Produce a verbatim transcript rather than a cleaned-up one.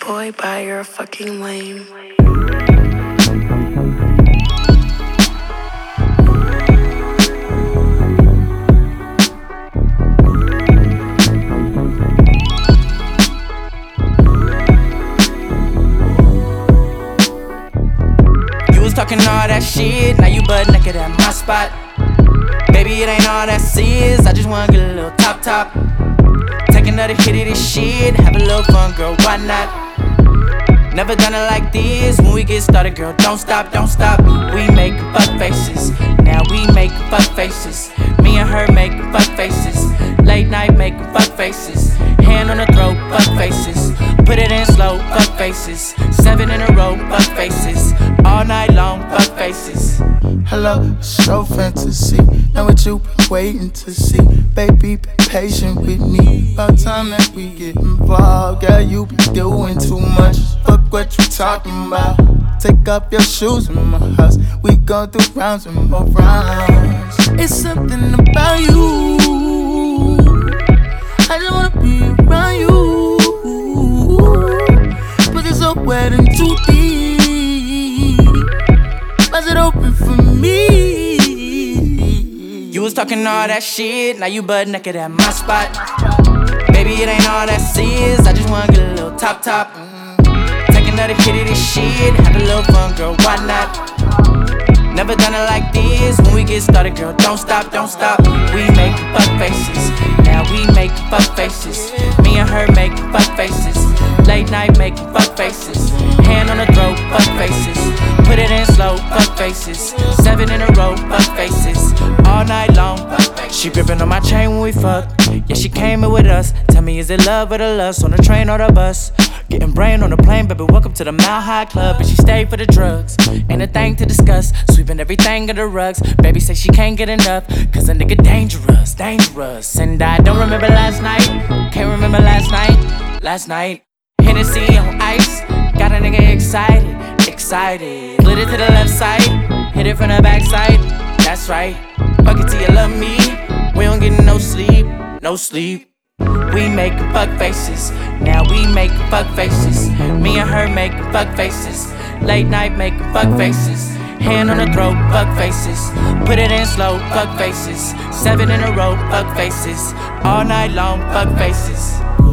boy, bye, you're a fucking lame. You was talking all that shit, now you butt naked at my spot. Baby, it ain't all that serious, I just wanna get a little top top. Take another hit of this shit, have a little fun, girl, why not? Never done it like this, when we get started, girl, don't stop, don't stop. We making fuck faces, now we making fuck faces. Me and her making fuck faces, late night making fuck faces. Hand on the throat, fuck faces. Put it in slow, fuck faces. Seven in a row, fuck faces. All night long, fuck faces. Hello, show fantasy. Know what you been waiting to see. Baby, be patient with me. About time that we get involved. Girl, you be doing too much. Fuck what you talking about. Take off your shoes in my house. We gon' do rounds and more rounds. It's something about you. I just wanna be around you. But it's so wet and too deep. Bust it open for me. You was talking all that shit, now you butt naked at my spot. Baby, it ain't all that serious, I just wanna get a little top top. Take another hit of this shit, have a little fun, girl, why not? Never done it like this, when we get started, girl, don't stop, don't stop. We making fuck faces, now we making fuck faces. Me and her making fuck faces, late night making fuck faces. Hand on the throat, fuck faces. Put it in slow, fuck faces. Seven in a row, fuck faces. All night long, fuck faces. She gripping on my chain when we fuck. Yeah, she came in with us. Tell me, is it love or the lust? On the train or the bus? Getting brain on the plane, baby, welcome to the Mile High Club. And she stayed for the drugs, ain't a thing to discuss. Sweeping everything under the rugs. Baby say she can't get enough, cause a nigga dangerous, dangerous. And I don't remember last night, can't remember last night, last night. Hennessy on ice, got a nigga excited, excited. Split it to the left side, hit it from the back side, that's right. Fuck it till you love me, we don't get no sleep, no sleep. We making fuck faces, now we making fuck faces. Me and her making fuck faces, late night making fuck faces. Hand on the throat, fuck faces. Put it in slow, fuck faces. Seven in a row, fuck faces. All night long, fuck faces.